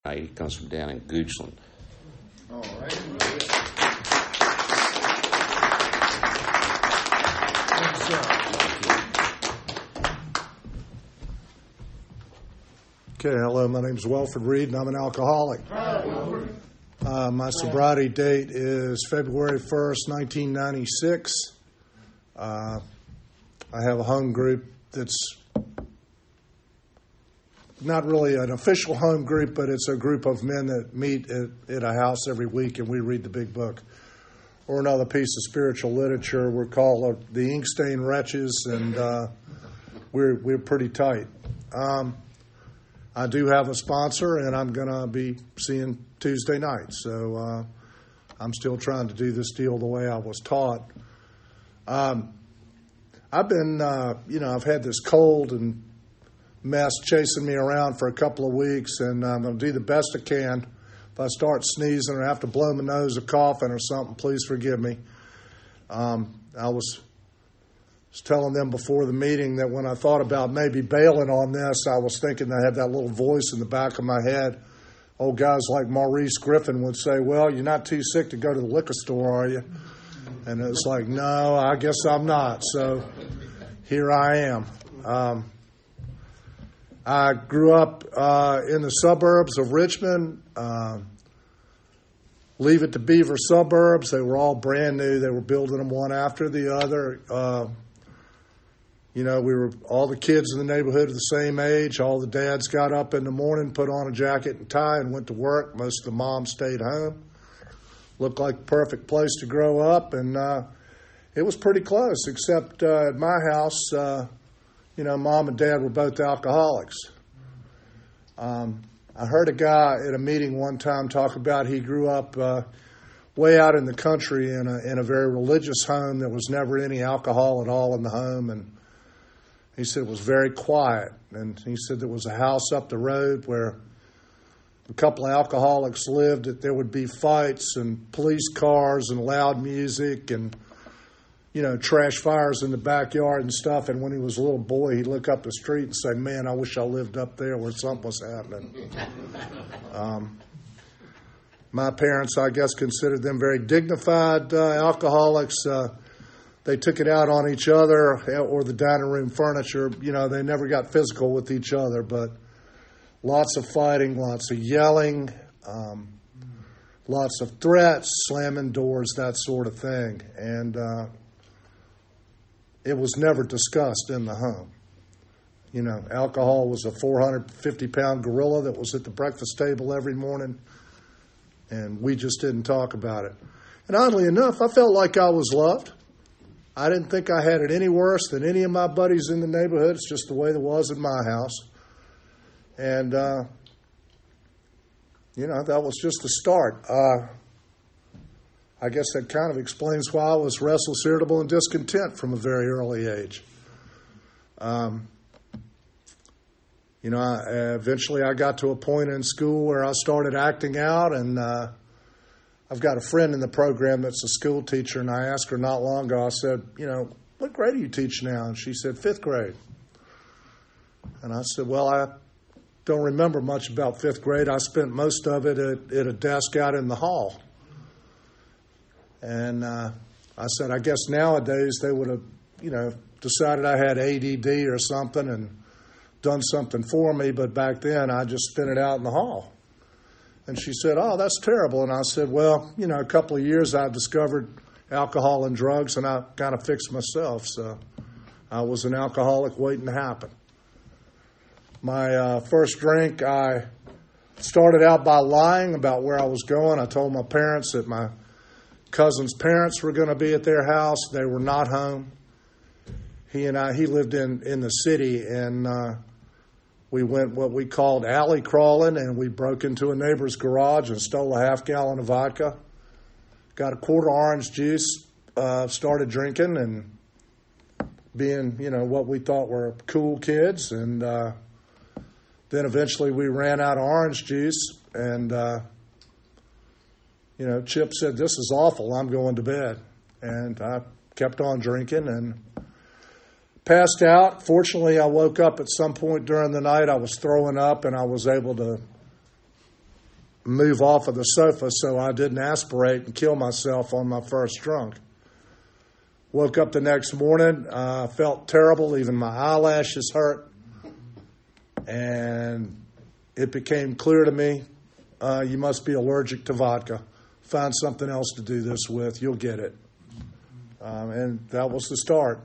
He comes from down in Goochland. All right. Okay, hello, my name is Welford Reed, and I'm an alcoholic. My sobriety date is February 1st, 1996. I have a home group that's not really an official home group, but it's a group of men that meet at a house every week, and we read the big book or another piece of spiritual literature. We're called the Inkstained Wretches, and we're pretty tight. I do have a sponsor, and I'm going to be seeing Tuesday night. So I'm still trying to do this deal the way I was taught. I've been, I've had this cold and mess chasing me around for a couple of weeks, and I'm going to do the best I can. If I start sneezing or have to blow my nose or coughing or something, please forgive me. I was telling them before the meeting that when I thought about maybe bailing on this, I was thinking I had that little voice in the back of my head. Old guys like Maurice Griffin would say, well, you're not too sick to go to the liquor store, are you? And it's like, no, I guess I'm not. So here I am. I grew up in the suburbs of Richmond. Leave It to Beaver suburbs. They were all brand new. They were building them one after the other. We were all the kids in the neighborhood of the same age. All the dads got up in the morning, put on a jacket and tie, and went to work. Most of the moms stayed home. Looked like the perfect place to grow up, and it was pretty close, except at my house, Mom and Dad were both alcoholics. I heard a guy at a meeting one time talk about he grew up way out in the country in a very religious home. There was never any alcohol at all in the home, and he said it was very quiet. And he said there was a house up the road where a couple of alcoholics lived, that there would be fights and police cars and loud music and trash fires in the backyard and stuff. And when he was a little boy, he'd look up the street and say, man, I wish I lived up there where something was happening. My parents, I guess, considered them very dignified alcoholics. They took it out on each other or the dining room furniture. They never got physical with each other, but lots of fighting, lots of yelling, lots of threats, slamming doors, that sort of thing. And it was never discussed in the home. Alcohol was a 450-pound gorilla that was at the breakfast table every morning, and we just didn't talk about it. And oddly enough, I felt like I was loved. I didn't think I had it any worse than any of my buddies in the neighborhood. It's just the way it was in my house. And, that was just the start. I guess that kind of explains why I was restless, irritable, and discontent from a very early age. Eventually I got to a point in school where I started acting out, and I've got a friend in the program that's a school teacher, and I asked her not long ago, I said, what grade do you teach now? And she said, 5th grade. And I said, well, I don't remember much about 5th grade. I spent most of it at a desk out in the hall. And I said, I guess nowadays they would have, decided I had ADD or something and done something for me. But back then I just spent it out in the hall. And she said, oh, that's terrible. And I said, well, a couple of years I discovered alcohol and drugs, and I kind of fixed myself. So I was an alcoholic waiting to happen. My first drink, I started out by lying about where I was going. I told my parents that my cousin's parents were going to be at their house. They were not home. He lived in the city, and we went what we called alley crawling, and we broke into a neighbor's garage and stole a half-gallon of vodka, got a quart of orange juice, started drinking and being, what we thought were cool kids. And then eventually we ran out of orange juice, and Chip said, this is awful, I'm going to bed. And I kept on drinking and passed out. Fortunately, I woke up at some point during the night. I was throwing up, and I was able to move off of the sofa so I didn't aspirate and kill myself on my first drunk. Woke up the next morning, felt terrible, even my eyelashes hurt, and it became clear to me, you must be allergic to vodka. Find something else to do this with, you'll get it. And that was the start.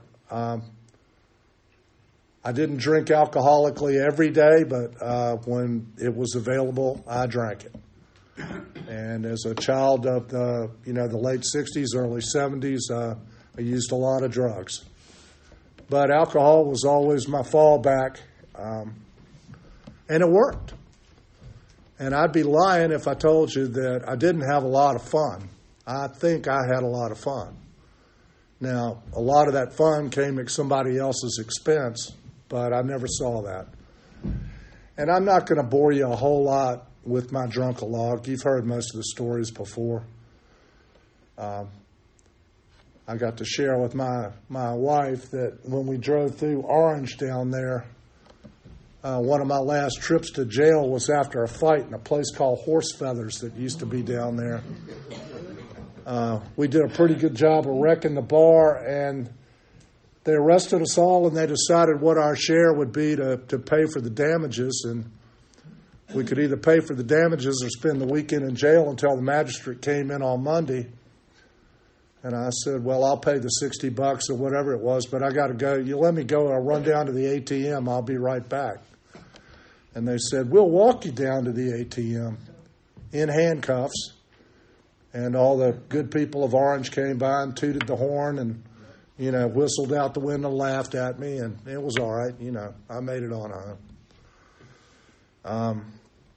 I didn't drink alcoholically every day, but when it was available, I drank it. And as a child of the late 60s, early 70s, I used a lot of drugs. But alcohol was always my fallback, and it worked. And I'd be lying if I told you that I didn't have a lot of fun. I think I had a lot of fun. Now, a lot of that fun came at somebody else's expense, but I never saw that. And I'm not going to bore you a whole lot with my drunk-a-log. You've heard most of the stories before. I got to share with my wife that when we drove through Orange down there, one of my last trips to jail was after a fight in a place called Horse Feathers that used to be down there. We did a pretty good job of wrecking the bar, and they arrested us all, and they decided what our share would be to pay for the damages. And we could either pay for the damages or spend the weekend in jail until the magistrate came in on Monday. And I said, well, I'll pay the $60 or whatever it was, but I got to go. You let me go. I'll run down to the ATM. I'll be right back. And they said, we'll walk you down to the ATM in handcuffs. And all the good people of Orange came by and tooted the horn and, whistled out the window, laughed at me, and it was all right. I made it on home.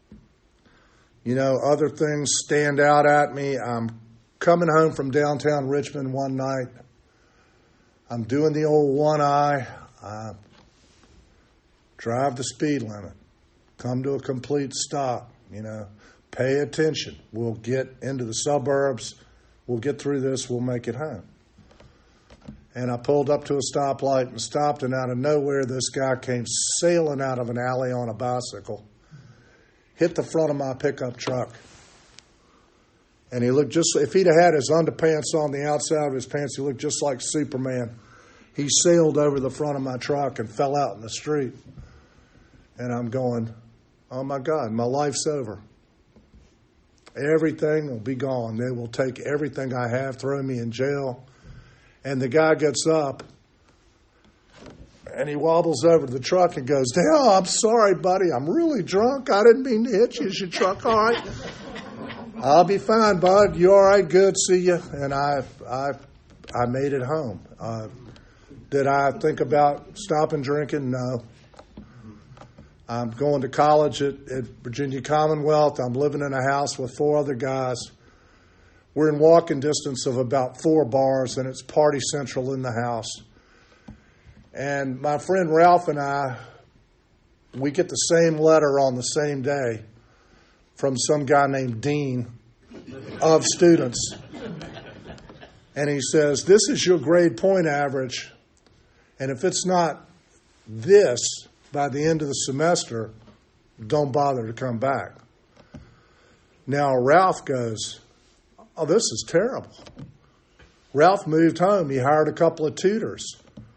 Other things stand out at me. I'm coming home from downtown Richmond one night. I'm doing the old one eye. I drive the speed limit. Come to a complete stop. Pay attention. We'll get into the suburbs. We'll get through this. We'll make it home. And I pulled up to a stoplight and stopped, and out of nowhere, this guy came sailing out of an alley on a bicycle, hit the front of my pickup truck. And he looked if he'd have had his underpants on the outside of his pants, he looked just like Superman. He sailed over the front of my truck and fell out in the street. And I'm going, oh my God, my life's over. Everything will be gone. They will take everything I have, throw me in jail. And the guy gets up, and he wobbles over to the truck and goes, "Oh, I'm sorry, buddy. I'm really drunk. I didn't mean to hit you. Is your truck all right?" "I'll be fine, bud. You all right? Good. See you." And I made it home. Did I think about stopping drinking? No. I'm going to college at Virginia Commonwealth. I'm living in a house with 4 other guys. We're in walking distance of about 4 bars, and it's party central in the house. And my friend Ralph and I, we get the same letter on the same day from some guy named Dean of students. And he says, "This is your grade point average, and if it's not this by the end of the semester, don't bother to come back." Now Ralph goes, "Oh, this is terrible." Ralph moved home. He hired a couple of tutors.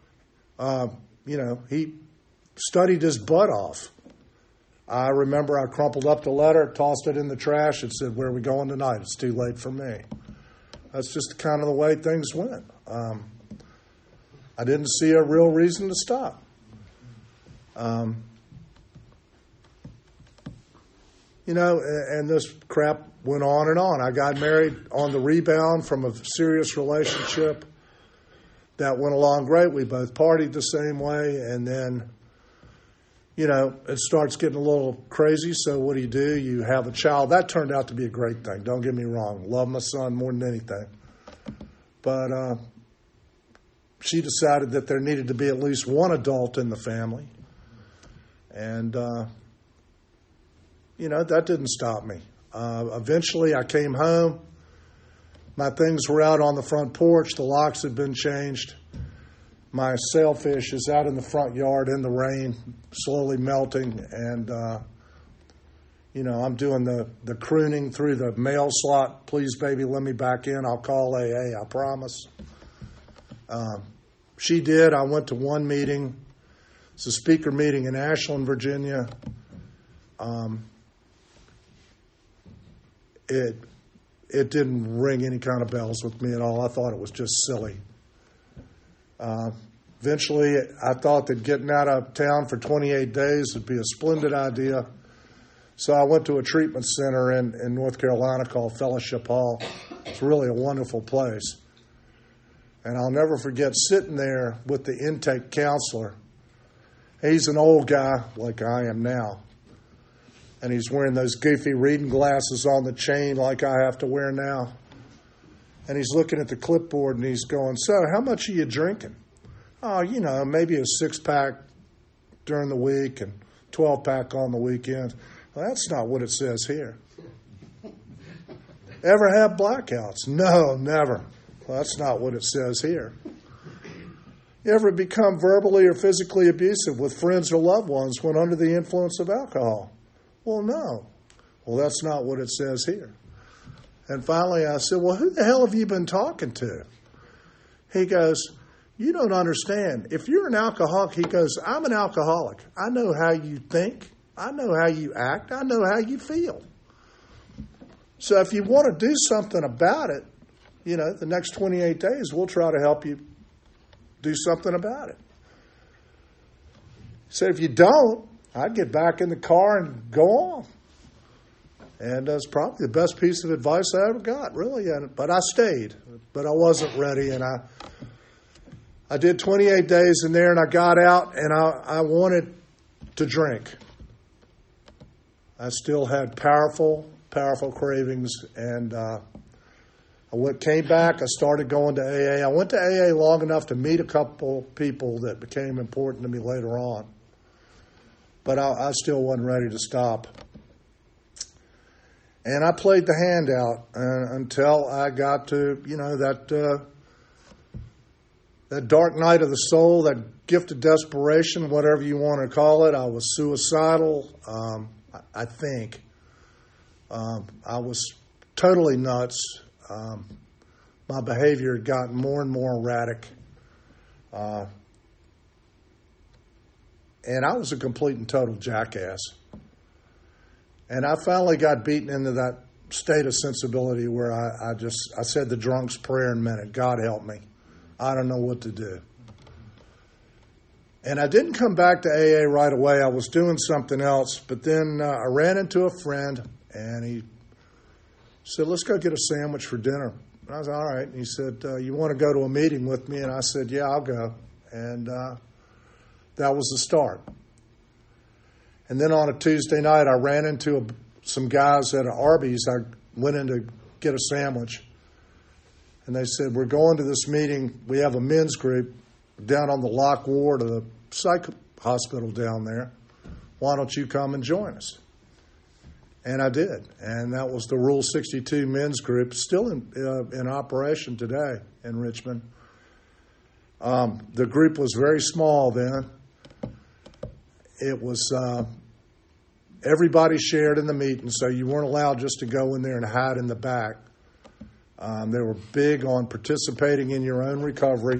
He studied his butt off. I remember I crumpled up the letter, tossed it in the trash, and said, "Where are we going tonight? It's too late for me." That's just kind of the way things went. I didn't see a real reason to stop. And this crap went on and on. I got married on the rebound from a serious relationship that went along great. We both partied the same way, and then, it starts getting a little crazy. So what do? You have a child. That turned out to be a great thing. Don't get me wrong. Love my son more than anything. But she decided that there needed to be at least one adult in the family. And, that didn't stop me. Eventually, I came home. My things were out on the front porch. The locks had been changed. My sailfish is out in the front yard in the rain, slowly melting. And, I'm doing the crooning through the mail slot. Please, baby, let me back in. I'll call AA, I promise. She did. I went to one meeting. It's a speaker meeting in Ashland, Virginia. It didn't ring any kind of bells with me at all. I thought it was just silly. Eventually, I thought that getting out of town for 28 days would be a splendid idea. So I went to a treatment center in North Carolina called Fellowship Hall. It's really a wonderful place. And I'll never forget sitting there with the intake counselor. He's an old guy like I am now. And he's wearing those goofy reading glasses on the chain like I have to wear now. And he's looking at the clipboard and he's going, "So, how much are you drinking?" "Oh, maybe a 6-pack during the week and 12-pack on the weekends." "Well, that's not what it says here." "Ever have blackouts?" "No, never." "Well, that's not what it says here." "You ever become verbally or physically abusive with friends or loved ones when under the influence of alcohol?" "Well, no." "Well, that's not what it says here." And finally I said, "Well, who the hell have you been talking to?" He goes, "You don't understand. If you're an alcoholic," he goes, "I'm an alcoholic. I know how you think. I know how you act. I know how you feel. So if you want to do something about it, the next 28 days, we'll try to help you do something about it." So if you don't, I'd get back in the car and go on. And that's probably the best piece of advice I ever got, really. But I stayed. But I wasn't ready. And I did 28 days in there, and I got out, and I wanted to drink. I still had powerful, powerful cravings. And I came back. I started going to AA. I went to AA long enough to meet a couple people that became important to me later on. But I still wasn't ready to stop. And I played the hand out until I got to, that dark night of the soul, that gift of desperation, whatever you want to call it. I was suicidal, I think. I was totally nuts. My behavior had gotten more and more erratic. And I was a complete and total jackass. And I finally got beaten into that state of sensibility where I said the drunk's prayer and meant it. God help me. I don't know what to do. And I didn't come back to AA right away. I was doing something else. But then I ran into a friend, and he said, "Let's go get a sandwich for dinner." And I was all right. And he said, "You want to go to a meeting with me?" And I said, "Yeah, I'll go." And that was the start. And then on a Tuesday night, I ran into some guys at Arby's. I went in to get a sandwich. And they said, "We're going to this meeting. We have a men's group down on the Lock Ward of the psych hospital down there. Why don't you come and join us?" And I did. And that was the Rule 62 men's group, still in operation today in Richmond. The group was very small then. It was everybody shared in the meeting, so you weren't allowed just to go in there and hide in the back. They were big on participating in your own recovery.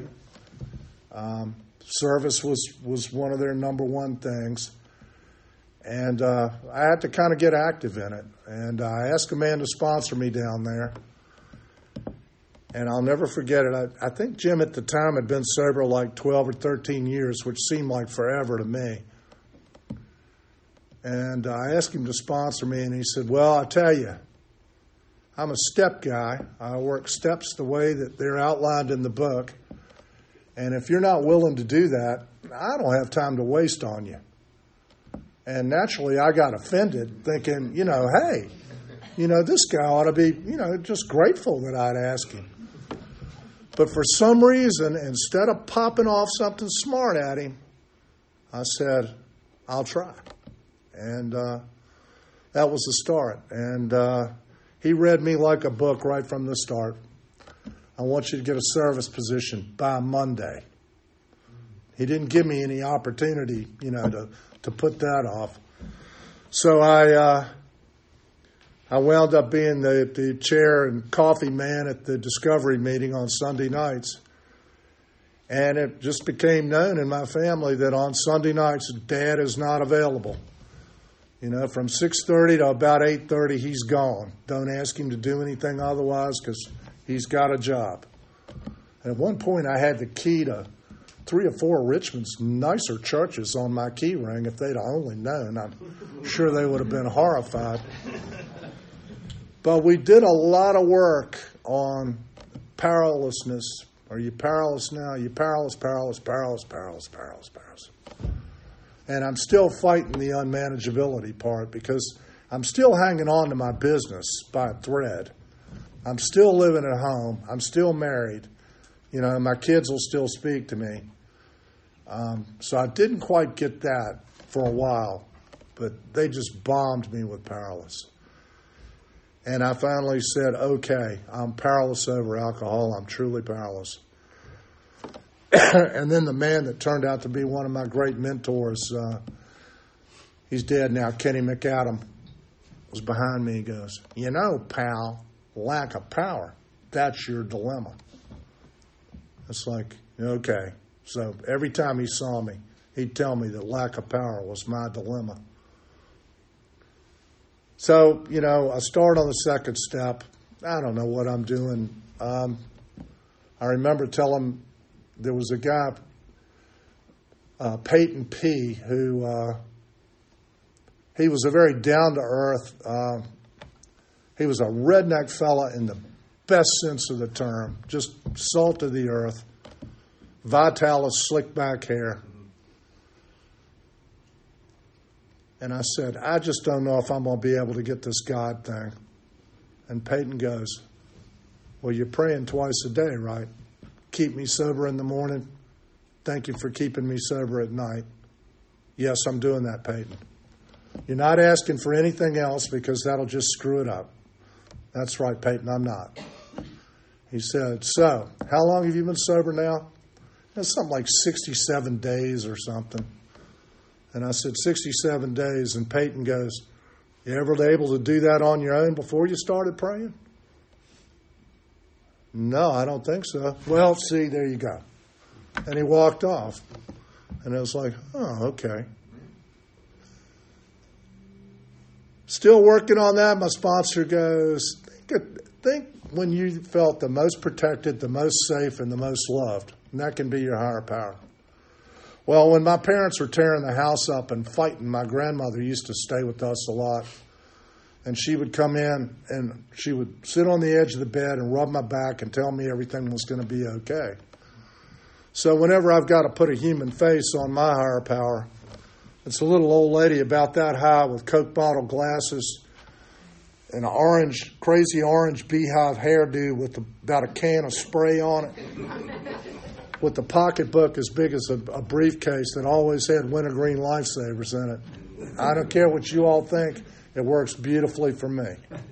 Service was one of their number one things. And I had to kind of get active in it. And I asked a man to sponsor me down there. And I'll never forget it. I think Jim at the time had been sober like 12 or 13 years, which seemed like forever to me. And I asked him to sponsor me, and he said, "Well, I tell you, I'm a step guy. I work steps the way that they're outlined in the book. And if you're not willing to do that, I don't have time to waste on you." And naturally, I got offended, thinking, hey, this guy ought to be, just grateful that I'd ask him. But for some reason, instead of popping off something smart at him, I said, "I'll try." And that was the start. And he read me like a book right from the start. "I want you to get a service position by Monday." He didn't give me any opportunity, to put that off. So I I wound up being the chair and coffee man at the Discovery meeting on Sunday nights. And it just became known in my family that on Sunday nights, Dad is not available. You know, from 6:30 to about 8:30, he's gone. Don't ask him to do anything otherwise because he's got a job. And at one point, I had the key to 3 or 4 of Richmond's nicer churches on my key ring. If they'd only known, I'm sure they would have been horrified. But we did a lot of work on powerlessness. Are you powerless now? Are you powerless, powerless, powerless, powerless, powerless, powerless? And I'm still fighting the unmanageability part because I'm still hanging on to my business by a thread. I'm still living at home. I'm still married. You know, my kids will still speak to me. So I didn't quite get that for a while, but they just bombed me with powerless. And I finally said, okay, I'm powerless over alcohol. I'm truly powerless. And then the man that turned out to be one of my great mentors, he's dead now, Kenny McAdam, was behind me. He goes, you know, pal, lack of power, that's your dilemma. It's like, okay. So every time he saw me, he'd tell me that lack of power was my dilemma. So, you know, I start on the second step. I don't know what I'm doing. I remember telling, there was a guy, Peyton P., who, he was a very down-to-earth, he was a redneck fella in the best sense of the term, just salt of the earth, Vitalis slick back hair. And I said, I just don't know if I'm going to be able to get this God thing. And Peyton goes, well, you're praying twice a day, right? Keep me sober in the morning. Thank you for keeping me sober at night. Yes, I'm doing that, Peyton. You're not asking for anything else because that'll just screw it up. That's right, Peyton, I'm not. He said, so, how long have you been sober now? It's something like 67 days or something. And I said, 67 days. And Peyton goes, you ever able to do that on your own before you started praying? No, I don't think so. Well, see, there you go. And he walked off. And I was like, oh, okay. Still working on that. My sponsor goes, think when you felt the most protected, the most safe, and the most loved. And that can be your higher power. Well, when my parents were tearing the house up and fighting, my grandmother used to stay with us a lot. And she would come in and she would sit on the edge of the bed and rub my back and tell me everything was going to be okay. So whenever I've got to put a human face on my higher power, it's a little old lady about that high with Coke bottle glasses and an crazy orange beehive hairdo with about a can of spray on it, with the pocketbook as big as a briefcase that always had wintergreen lifesavers in it. I don't care what you all think. It works beautifully for me.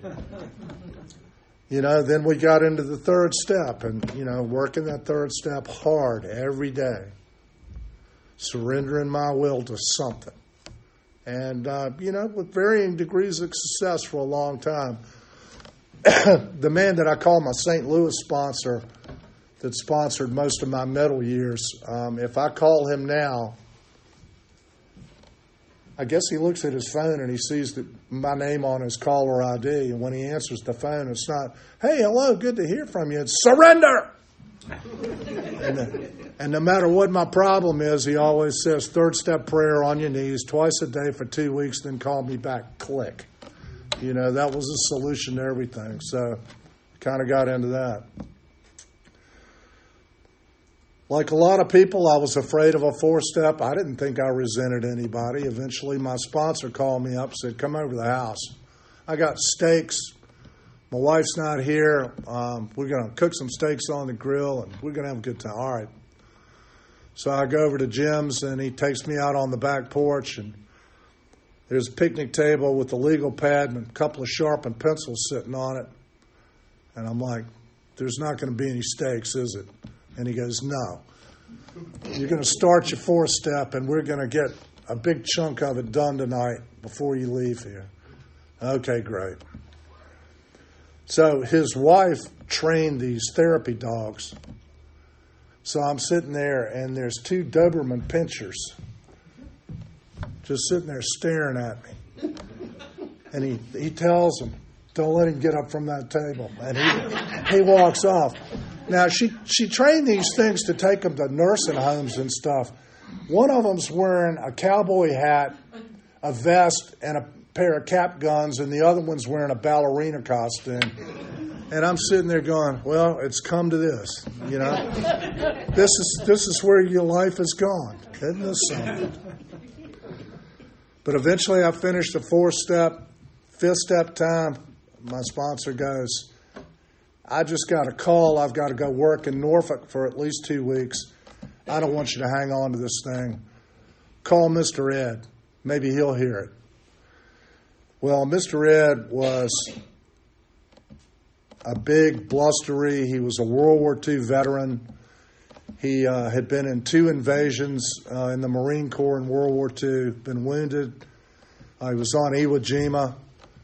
You know, then we got into the third step and, you know, working that third step hard every day, surrendering my will to something. And, you know, with varying degrees of success for a long time. The man that I call my St. Louis sponsor that sponsored most of my middle years, if I call him now, I guess he looks at his phone and he sees my name on his caller ID. And when he answers the phone, it's not, hey, hello, good to hear from you. It's surrender. And no matter what my problem is, he always says, third step prayer on your knees twice a day for 2 weeks, then call me back. Click. You know, that was a solution to everything. So kind of got into that. Like a lot of people, I was afraid of a four-step. I didn't think I resented anybody. Eventually, my sponsor called me up and said, come over to the house. I got steaks. My wife's not here. We're going to cook some steaks on the grill, and we're going to have a good time. All right. So I go over to Jim's, and he takes me out on the back porch, and there's a picnic table with a legal pad and a couple of sharpened pencils sitting on it. And I'm like, there's not going to be any steaks, is it? And he goes, no. You're going to start your fourth step, and we're going to get a big chunk of it done tonight before you leave here. Okay, great. So his wife trained these therapy dogs. So I'm sitting there, and there's 2 Doberman pinschers just sitting there staring at me. And he tells them, don't let him get up from that table. And he walks off. Now, she trained these things to take them to nursing homes and stuff. One of them's wearing a cowboy hat, a vest, and a pair of cap guns, and the other one's wearing a ballerina costume. And I'm sitting there going, well, it's come to this, you know. This is where your life is gone. Isn't this something? But eventually I finished the 4th step. 5th step time, my sponsor goes, I just got a call. I've got to go work in Norfolk for at least 2 weeks. I don't want you to hang on to this thing. Call Mr. Ed. Maybe he'll hear it. Well, Mr. Ed was a big blustery. He was a World War II veteran. He had been in 2 invasions in the Marine Corps in World War II, been wounded. He was on Iwo Jima.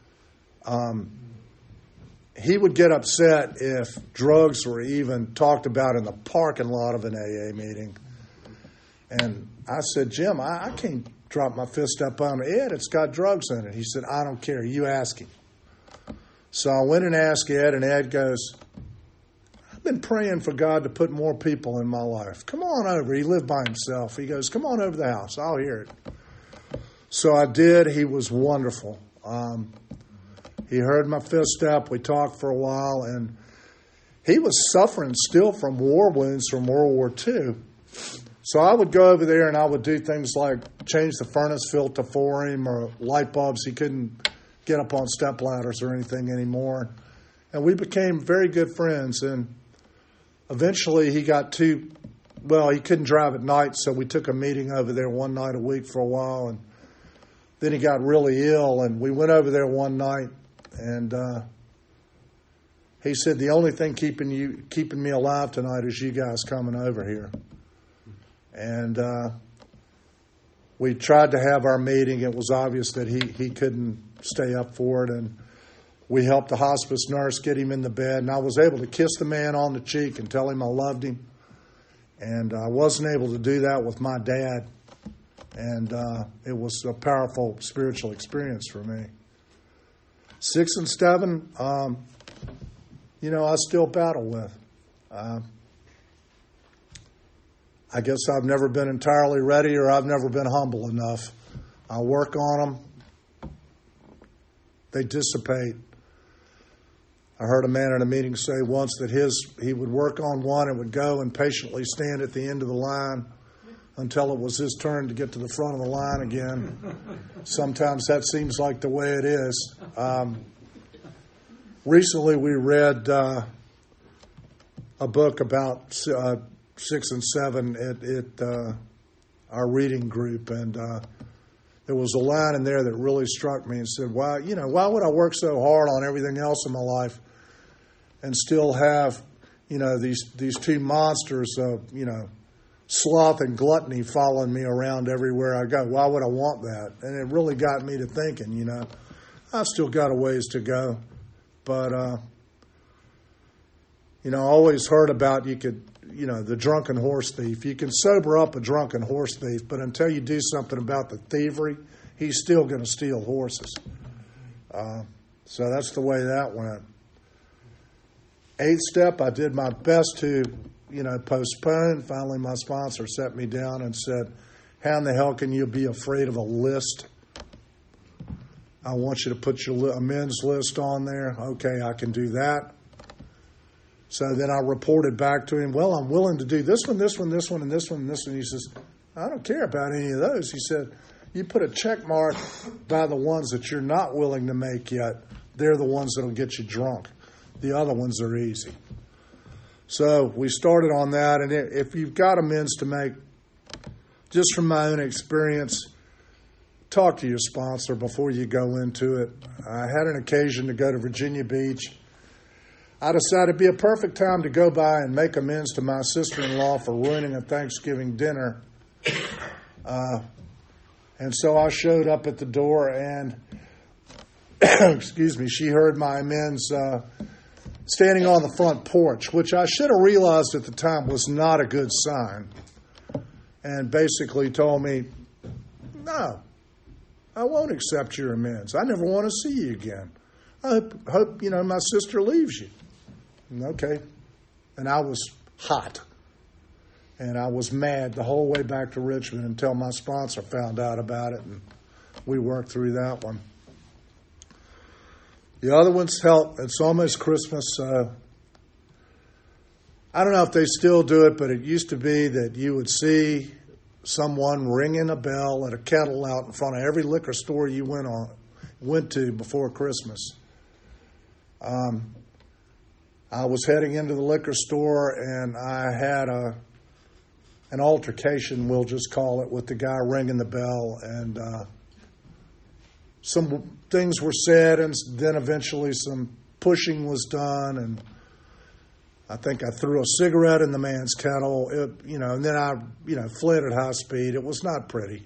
He would get upset if drugs were even talked about in the parking lot of an AA meeting. And I said, Jim, I can't drop my fist up on Ed. It's got drugs in it. He said, I don't care. You ask him. So I went and asked Ed, and Ed goes, I've been praying for God to put more people in my life. Come on over. He lived by himself. He goes, come on over to the house. I'll hear it. So I did. He was wonderful. He heard my 5th step. We talked for a while, and he was suffering still from war wounds from World War II. So I would go over there, and I would do things like change the furnace filter for him or light bulbs. He couldn't get up on step ladders or anything anymore. And we became very good friends. And eventually he got he couldn't drive at night, so we took a meeting over there one night a week for a while. And then he got really ill, and we went over there one night, and he said, the only thing keeping me alive tonight is you guys coming over here. And we tried to have our meeting. It was obvious that he couldn't stay up for it, and we helped the hospice nurse get him in the bed, and I was able to kiss the man on the cheek and tell him I loved him. And I wasn't able to do that with my dad, and it was a powerful spiritual experience for me. 6 and 7, I still battle with. I guess I've never been entirely ready, or I've never been humble enough. I work on them. They dissipate. I heard a man at a meeting say once that he would work on one and would go and patiently stand at the end of the line until it was his turn to get to the front of the line again. Sometimes that seems like the way it is. Recently we read a book about 6 and 7 at our reading group, and there was a line in there that really struck me and said, why would I work so hard on everything else in my life and still have, these 2 monsters of, sloth and gluttony following me around everywhere I go? Why would I want that? And it really got me to thinking, I've still got a ways to go. But, I always heard about the drunken horse thief. You can sober up a drunken horse thief, but until you do something about the thievery, he's still going to steal horses. So that's the way that went. 8th step, I did my best to, postpone. Finally, my sponsor set me down and said, how in the hell can you be afraid of a list? I want you to put your amends list on there. Okay, I can do that. So then I reported back to him, well, I'm willing to do this one, this one, this one, and this one, and this one. He says, I don't care about any of those. He said, you put a check mark by the ones that you're not willing to make yet. They're the ones that will get you drunk. The other ones are easy. So we started on that, and if you've got amends to make, just from my own experience, talk to your sponsor before you go into it. I had an occasion to go to Virginia Beach. I decided it'd be a perfect time to go by and make amends to my sister-in-law for ruining a Thanksgiving dinner. And so I showed up at the door, and, excuse me, she heard my amends standing on the front porch, which I should have realized at the time was not a good sign, and basically told me, no, I won't accept your amends. I never want to see you again. I hope my sister leaves you. Okay. And I was hot. And I was mad the whole way back to Richmond until my sponsor found out about it, and we worked through that one. The other one's help. It's almost Christmas. I don't know if they still do it, but it used to be that you would see someone ringing a bell at a kettle out in front of every liquor store you went to before Christmas. I was heading into the liquor store, and I had an altercation, we'll just call it, with the guy ringing the bell, and some things were said, and then eventually some pushing was done, and I think I threw a cigarette in the man's kettle, and then I, fled at high speed. It was not pretty.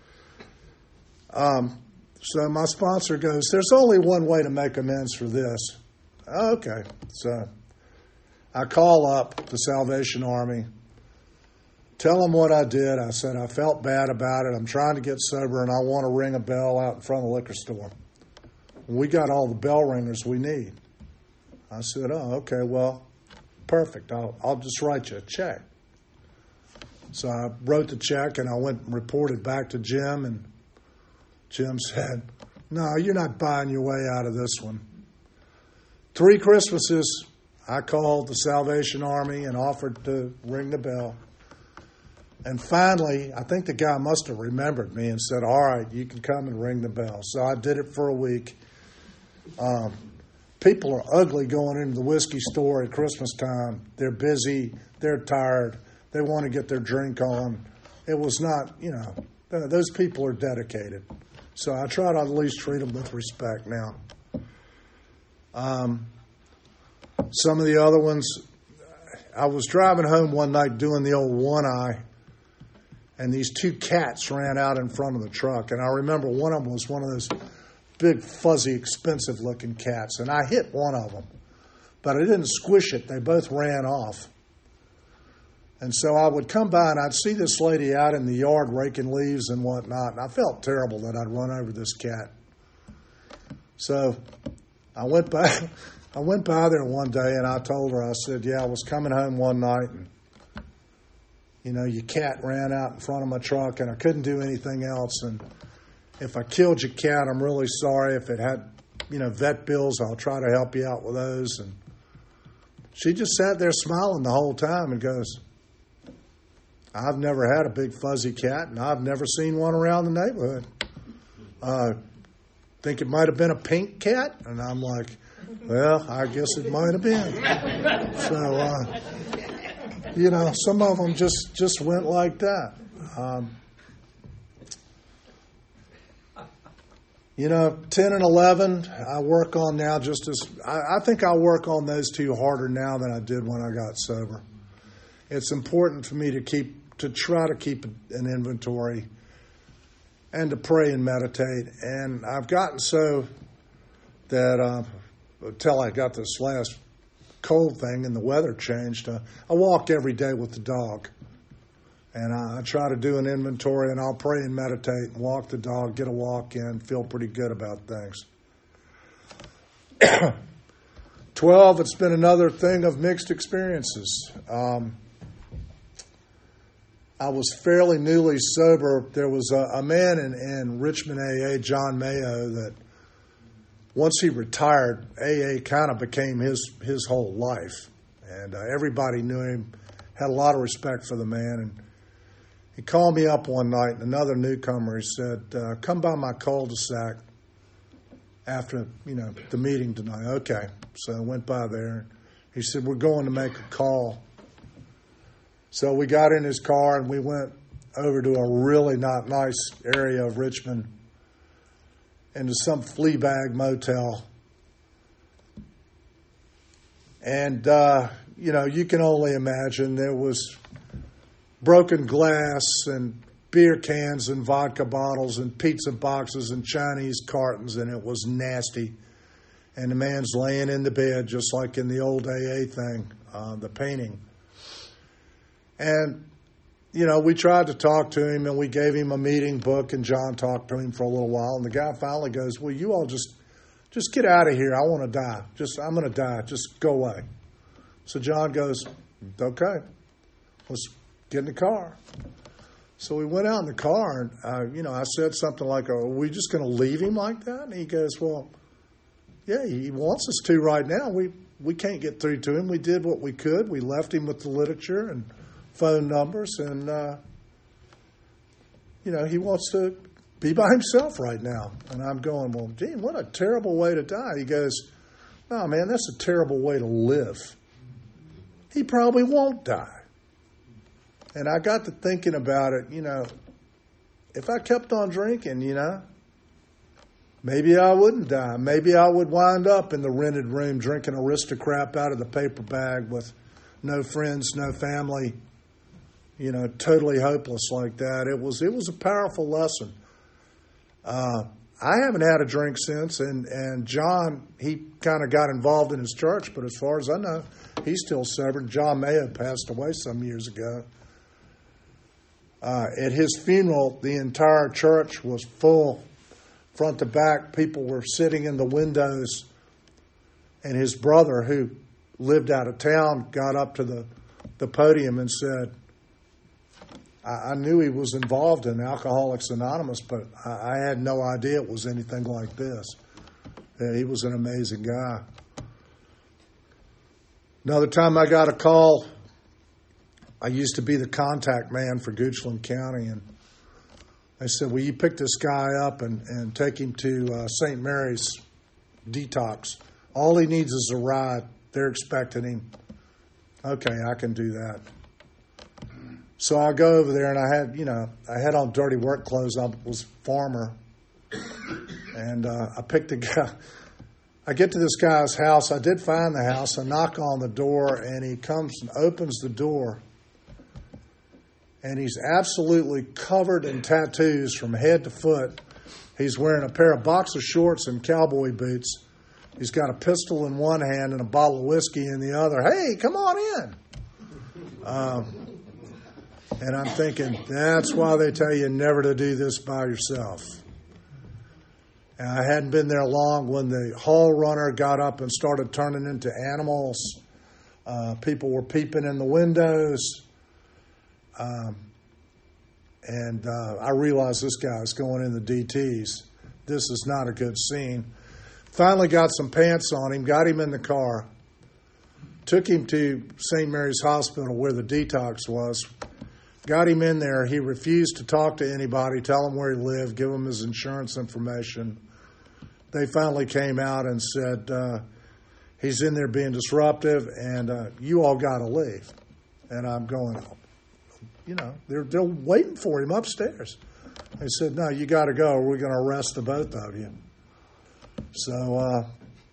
So my sponsor goes, there's only one way to make amends for this. Okay. So I call up the Salvation Army, tell them what I did. I said, I felt bad about it. I'm trying to get sober, and I want to ring a bell out in front of the liquor store. We got all the bell ringers we need. I said, oh, okay, well, perfect. I'll just write you a check. So I wrote the check, and I went and reported back to Jim, and Jim said, no, you're not buying your way out of this one. 3 Christmases, I called the Salvation Army and offered to ring the bell. And finally, I think the guy must have remembered me and said, all right, you can come and ring the bell. So I did it for a week. People are ugly going into the whiskey store at Christmas time. They're busy. They're tired. They want to get their drink on. It was not, those people are dedicated. So I try to at least treat them with respect now. Some of the other ones, I was driving home one night doing the old one eye, and these 2 cats ran out in front of the truck. And I remember one of them was one of those big, fuzzy, expensive-looking cats, and I hit one of them. But I didn't squish it. They both ran off. And so I would come by, and I'd see this lady out in the yard raking leaves and whatnot, and I felt terrible that I'd run over this cat. So I went by there one day, and I told her, I said, yeah, I was coming home one night, and your cat ran out in front of my truck, and I couldn't do anything else. And if I killed your cat, I'm really sorry. If it had, vet bills, I'll try to help you out with those. And she just sat there smiling the whole time and goes, I've never had a big fuzzy cat, and I've never seen one around the neighborhood. Think it might have been a pink cat? And I'm like, well, I guess it might have been. So, some of them just went like that. 10 and 11, I work on now just as, I think I work on those 2 harder now than I did when I got sober. It's important for me to try to keep an inventory and to pray and meditate. And I've gotten so that until I got this last cold thing and the weather changed, I walk every day with the dog. And I try to do an inventory, and I'll pray and meditate and walk the dog, get a walk in, feel pretty good about things. 12, it's been another thing of mixed experiences. I was fairly newly sober. There was a man in Richmond AA, John Mayo, that once he retired, AA kind of became his whole life. And everybody knew him, had a lot of respect for the man. And he called me up one night, and another newcomer, he said, come by my cul-de-sac after, the meeting tonight. Okay. So I went by there. He said, we're going to make a call. So we got in his car, and we went over to a really not nice area of Richmond, into some flea bag motel. And, you can only imagine there was broken glass and beer cans and vodka bottles and pizza boxes and Chinese cartons, and it was nasty. And the man's laying in the bed, just like in the old AA thing, the painting. And, we tried to talk to him, and we gave him a meeting book, and John talked to him for a little while. And the guy finally goes, well, you all just get out of here. I want to die. I'm going to die. Just go away. So John goes, okay, let's get in the car. So we went out in the car, and, I said something like, are we just going to leave him like that? And he goes, well, yeah, he wants us to right now. We can't get through to him. We did what we could. We left him with the literature and phone numbers, and, he wants to be by himself right now. And I'm going, well, Gene, what a terrible way to die. He goes, no, man, that's a terrible way to live. He probably won't die. And I got to thinking about it, if I kept on drinking, maybe I wouldn't die. Maybe I would wind up in the rented room drinking Aristocrat out of the paper bag with no friends, no family, totally hopeless like that. It was a powerful lesson. I haven't had a drink since, and John, he kind of got involved in his church, but as far as I know, he's still sober. John Mayo passed away some years ago. At his funeral, the entire church was full, front to back. People were sitting in the windows, and his brother, who lived out of town, got up to the podium and said, I knew he was involved in Alcoholics Anonymous, but I had no idea it was anything like this. Yeah, he was an amazing guy. Another time I got a call. I used to be the contact man for Goochland County, and they said, will you pick this guy up and take him to St. Mary's detox? All he needs is a ride. They're expecting him. Okay, I can do that. So I go over there, and I had on dirty work clothes. I was a farmer, and I picked the guy. I get to this guy's house. I did find the house. I knock on the door, and he comes and opens the door. And he's absolutely covered in tattoos from head to foot. He's wearing a pair of boxer shorts and cowboy boots. He's got a pistol in one hand and a bottle of whiskey in the other. Hey, come on in. And I'm thinking, that's why they tell you never to do this by yourself. And I hadn't been there long when the hall runner got up and started turning into animals. People were peeping in the windows. And I realized this guy's going in the DTs. This is not a good scene. Finally got some pants on him, got him in the car, took him to St. Mary's Hospital where the detox was, got him in there. He refused to talk to anybody, tell him where he lived, give him his insurance information. They finally came out and said, he's in there being disruptive, and you all got to leave. And I'm going, they're waiting for him upstairs. They said, no, you got to go, or we're going to arrest the both of you. So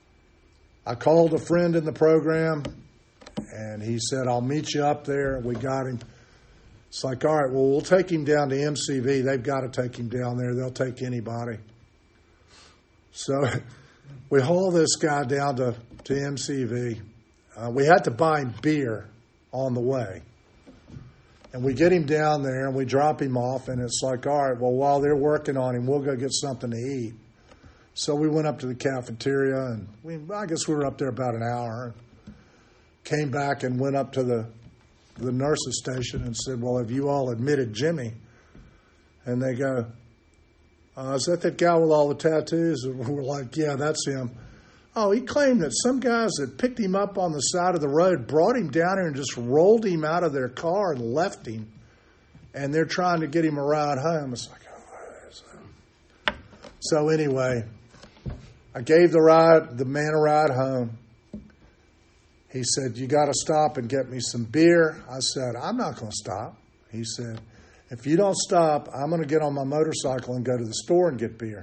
I called a friend in the program, and he said, I'll meet you up there. We got him. It's like, all right, well, we'll take him down to MCV. They've got to take him down there. They'll take anybody. So we haul this guy down to MCV. We had to buy him beer on the way. And we get him down there, and we drop him off, and it's like, all right, well, while they're working on him, we'll go get something to eat. So we went up to the cafeteria, and I guess we were up there about an hour. Came back and went up to the nurse's station and said, well, have you all admitted Jimmy? And they go, is that guy with all the tattoos? And we're like, yeah, that's him. Oh, he claimed that some guys had picked him up on the side of the road, brought him down here and just rolled him out of their car and left him. And they're trying to get him a ride home. It's like, oh, so anyway, I gave the man a ride home. He said, you got to stop and get me some beer. I said, I'm not going to stop. He said, if you don't stop, I'm going to get on my motorcycle and go to the store and get beer.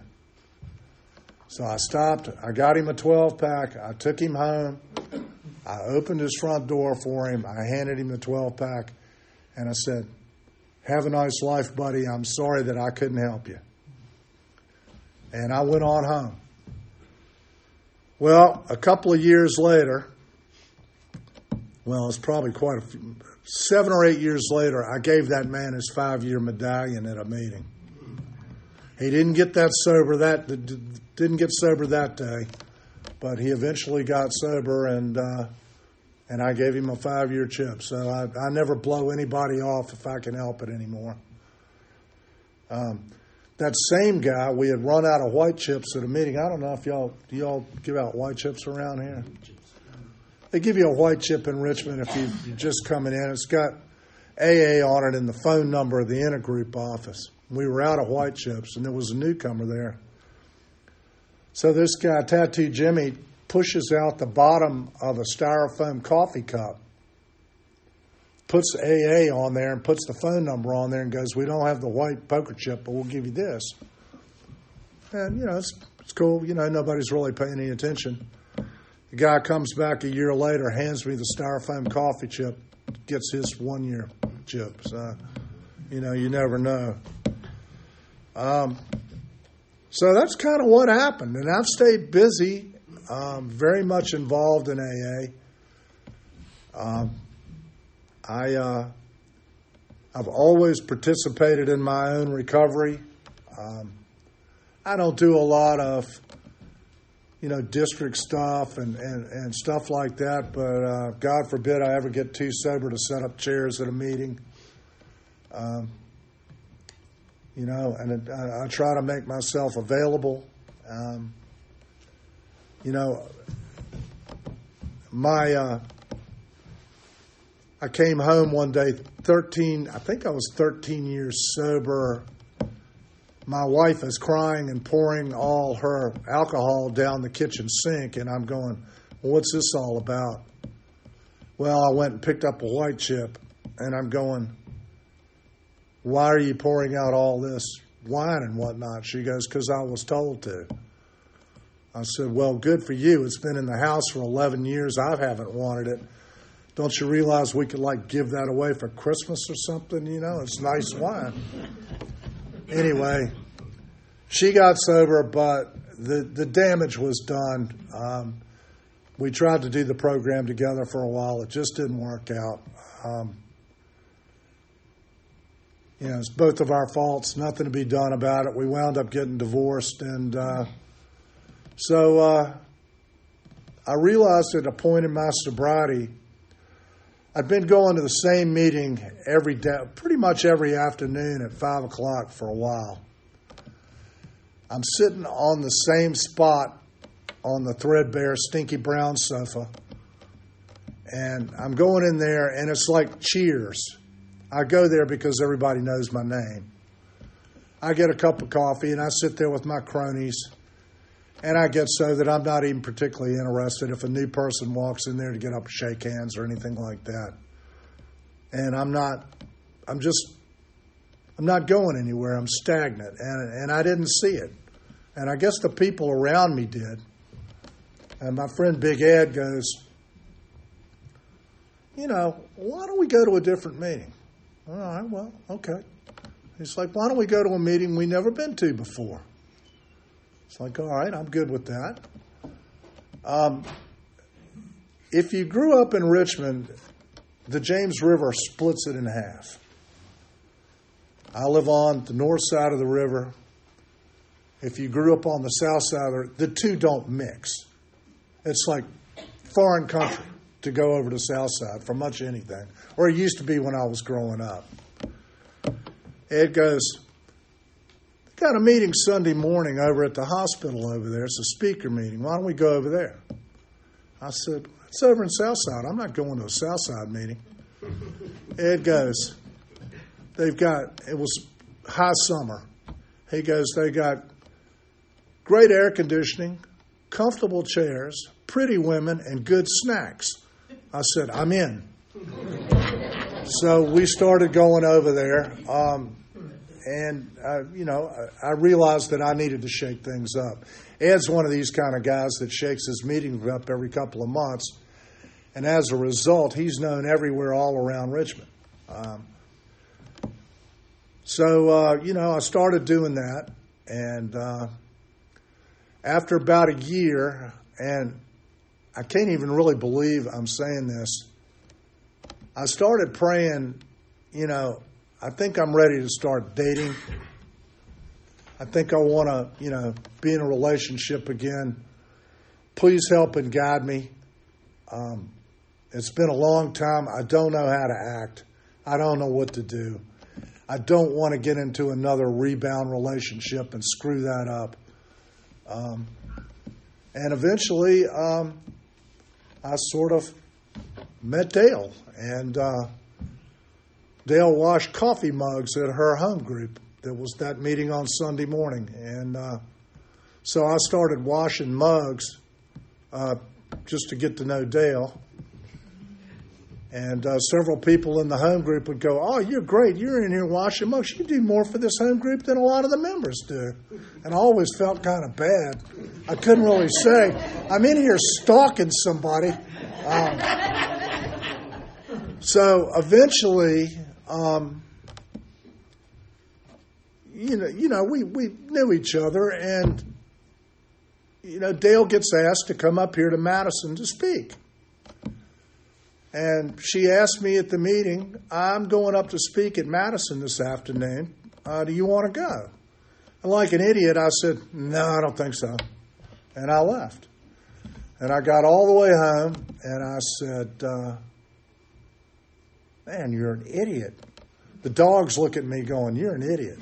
So I stopped. I got him a 12-pack. I took him home. I opened his front door for him. I handed him the 12-pack. And I said, have a nice life, buddy. I'm sorry that I couldn't help you. And I went on home. Well, a couple of years later, it's probably quite a few, 7 or 8 years later, I gave that man his 5-year medallion at a meeting. He didn't get sober that day, but he eventually got sober, and I gave him a 5-year chip. So I never blow anybody off if I can help it anymore. That same guy, we had run out of white chips at a meeting. I don't know if do y'all give out white chips around here? They give you a white chip in Richmond if you're just coming in. It's got AA on it and the phone number of the intergroup office. We were out of white chips, and there was a newcomer there. So this guy, Tattoo Jimmy, pushes out the bottom of a styrofoam coffee cup, puts AA on there and puts the phone number on there and goes, "We don't have the white poker chip, but we'll give you this." And, it's cool. Nobody's really paying any attention. The guy comes back a year later, hands me the styrofoam coffee chip, gets his 1-year chip. So, you never know. So that's kind of what happened. And I've stayed busy, very much involved in AA. I've always participated in my own recovery. I don't do a lot of, district stuff and stuff like that, but God forbid I ever get too sober to set up chairs at a meeting. And I try to make myself available. I came home one day, I think I was 13 years sober. My wife is crying and pouring all her alcohol down the kitchen sink, and I'm going, "Well, what's this all about?" Well, I went and picked up a white chip, and I'm going, "Why are you pouring out all this wine and whatnot?" She goes, "Because I was told to." I said, "Well, good for you. It's been in the house for 11 years. I haven't wanted it. Don't you realize we could, give that away for Christmas or something? It's nice wine." Anyway, she got sober, but the damage was done. We tried to do the program together for a while. It just didn't work out. It's both of our faults. Nothing to be done about it. We wound up getting divorced, and so I realized at a point in my sobriety, I'd been going to the same meeting every day, pretty much every afternoon at 5 o'clock for a while. I'm sitting on the same spot on the threadbare, stinky brown sofa, and I'm going in there, and it's like Cheers. I go there because everybody knows my name. I get a cup of coffee, and I sit there with my cronies, and I get so that I'm not even particularly interested if a new person walks in there to get up and shake hands or anything like that. And I'm not going anywhere. I'm stagnant, and I didn't see it. And I guess the people around me did. And my friend Big Ed goes, "Why don't we go to a different meeting?" All right, well, okay. He's like, "Why don't we go to a meeting we've never been to before?" It's like, all right, I'm good with that. If you grew up in Richmond, the James River splits it in half. I live on the north side of the river. If you grew up on the south side, the two don't mix. It's like foreign country to go over to the south side for much anything. Or it used to be when I was growing up. Ed goes, "Got a meeting Sunday morning over at the hospital over there. It's a speaker meeting. Why don't we go over there?" I said, "It's over in Southside. I'm not going to a Southside meeting." Ed goes, it was high summer. He goes, "They got great air conditioning, comfortable chairs, pretty women, and good snacks." I said, "I'm in." So we started going over there. I realized that I needed to shake things up. Ed's one of these kind of guys that shakes his meetings up every couple of months. And as a result, he's known everywhere all around Richmond. I started doing that. And after about a year, and I can't even really believe I'm saying this. I started praying, I think I'm ready to start dating. I think I want to, be in a relationship again. Please help and guide me. It's been a long time. I don't know how to act. I don't know what to do. I don't want to get into another rebound relationship and screw that up. And eventually, I sort of met Dale. And Dale washed coffee mugs at her home group. There was that meeting on Sunday morning. And so I started washing mugs just to get to know Dale. And several people in the home group would go, "Oh, you're great. You're in here washing mugs. You do more for this home group than a lot of the members do." And I always felt kind of bad. I couldn't really say, "I'm in here stalking somebody." So eventually, we knew each other, and Dale gets asked to come up here to Madison to speak. And she asked me at the meeting, "I'm going up to speak at Madison this afternoon. Do you want to go?" And like an idiot, I said, "No, I don't think so." And I left. And I got all the way home, and I said, "Man, you're an idiot." The dogs look at me going, "You're an idiot."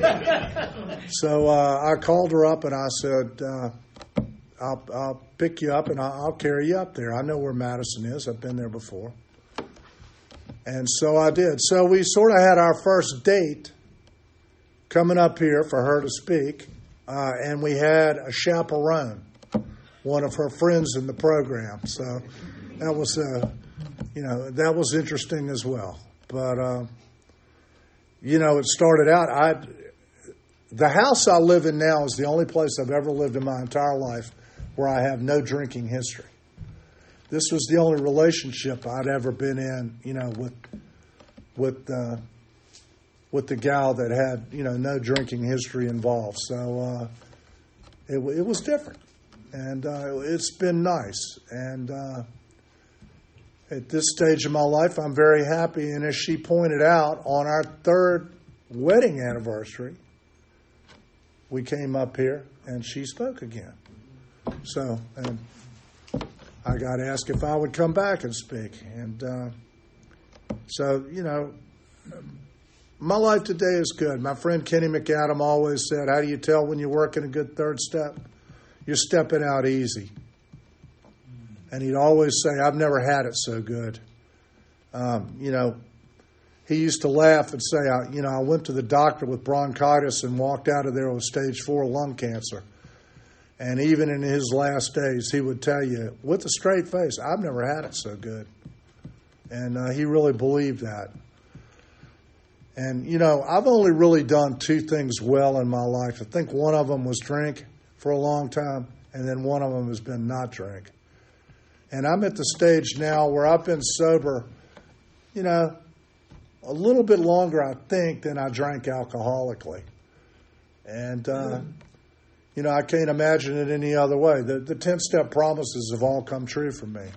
So I called her up, and I said, I'll pick you up and I'll carry you up there. I know where Madison is. I've been there before. And so I did. So we sort of had our first date coming up here for her to speak. And we had a chaperone, one of her friends in the program. So that was, that was interesting as well. But, it started out, the house I live in now is the only place I've ever lived in my entire life where I have no drinking history. This was the only relationship I'd ever been in, with the gal that had, no drinking history involved. So it was different, and it's been nice. And at this stage of my life, I'm very happy. And as she pointed out, on our third wedding anniversary, we came up here and she spoke again. So, and I got asked if I would come back and speak. And so, my life today is good. My friend Kenny McAdam always said, "How do you tell when you're working a good third step? You're stepping out easy." And he'd always say, "I've never had it so good." He used to laugh and say, I went to the doctor with bronchitis and walked out of there with stage 4 lung cancer. And even in his last days, he would tell you with a straight face, "I've never had it so good." And he really believed that. And, I've only really done 2 things well in my life. I think one of them was drink for a long time, and then one of them has been not drink. And I'm at the stage now where I've been sober, a little bit longer, I think, than I drank alcoholically. And, I can't imagine it any other way. The 10-step promises have all come true for me.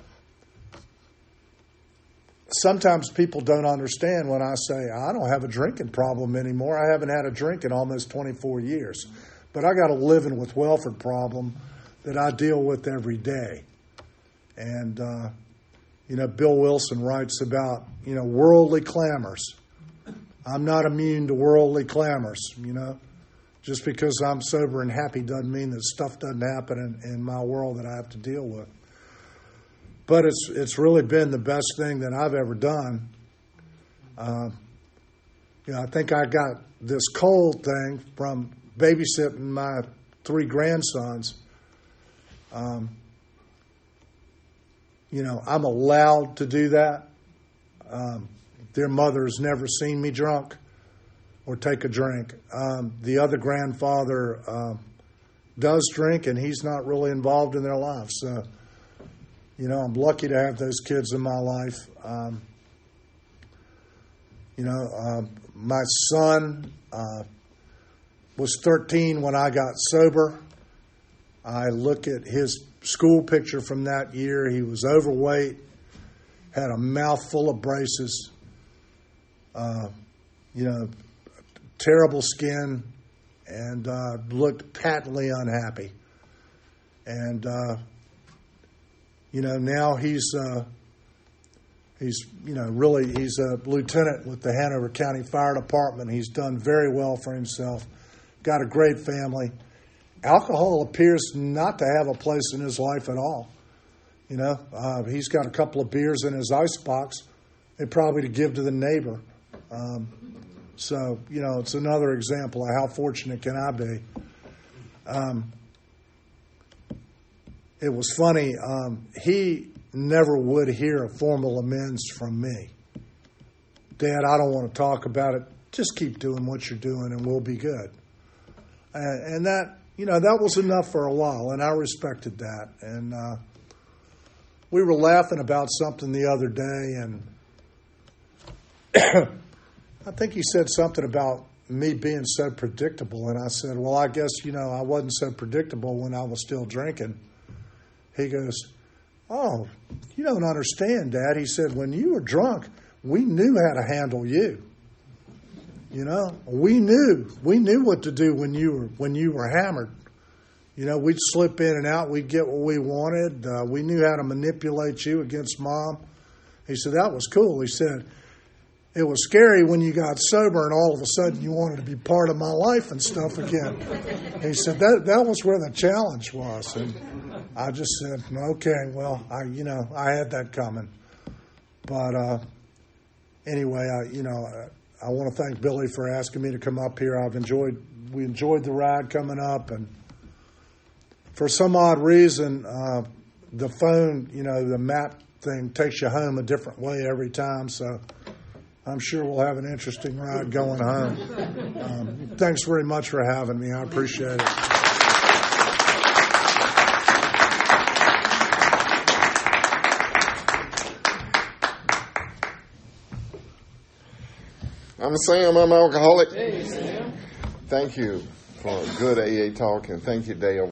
Sometimes people don't understand when I say, I don't have a drinking problem anymore. I haven't had a drink in almost 24 years. But I got a living with Welford problem that I deal with every day. And, Bill Wilson writes about, worldly clamors. I'm not immune to worldly clamors, Just because I'm sober and happy doesn't mean that stuff doesn't happen in my world that I have to deal with. But it's really been the best thing that I've ever done. I think I got this cold thing from babysitting my 3 grandsons. I'm allowed to do that. Their mother's never seen me drunk or take a drink. The other grandfather does drink, and he's not really involved in their lives. So, I'm lucky to have those kids in my life. My son was 13 when I got sober. I look at his school picture from that year. He was overweight, had a mouth full of braces, terrible skin, and looked patently unhappy. And now he's a lieutenant with the Hanover County Fire Department. He's done very well for himself. Got a great family. Alcohol appears not to have a place in his life at all. He's got a couple of beers in his icebox, and probably to give to the neighbor. So it's another example of how fortunate can I be. It was funny. He never would hear a formal amends from me. Dad, I don't want to talk about it. Just keep doing what you're doing, and we'll be good. And that, that was enough for a while, and I respected that. And we were laughing about something the other day, and I think he said something about me being so predictable. And I said, well, I guess, I wasn't so predictable when I was still drinking. He goes, oh, you don't understand, Dad. He said, when you were drunk, we knew how to handle you. We knew what to do when you were hammered. We'd slip in and out. We'd get what we wanted. We knew how to manipulate you against Mom. He said, that was cool. He said, it was scary when you got sober and all of a sudden you wanted to be part of my life and stuff again. He said, that was where the challenge was. And I just said, okay, well, I had that coming. But anyway, I want to thank Billy for asking me to come up here. We enjoyed the ride coming up, and for some odd reason, the phone, the map thing takes you home a different way every time. So I'm sure we'll have an interesting ride going home. Thanks very much for having me. I appreciate it. I'm Sam. I'm an alcoholic. Hey, Sam. Thank you for a good AA talk, and thank you, Dale.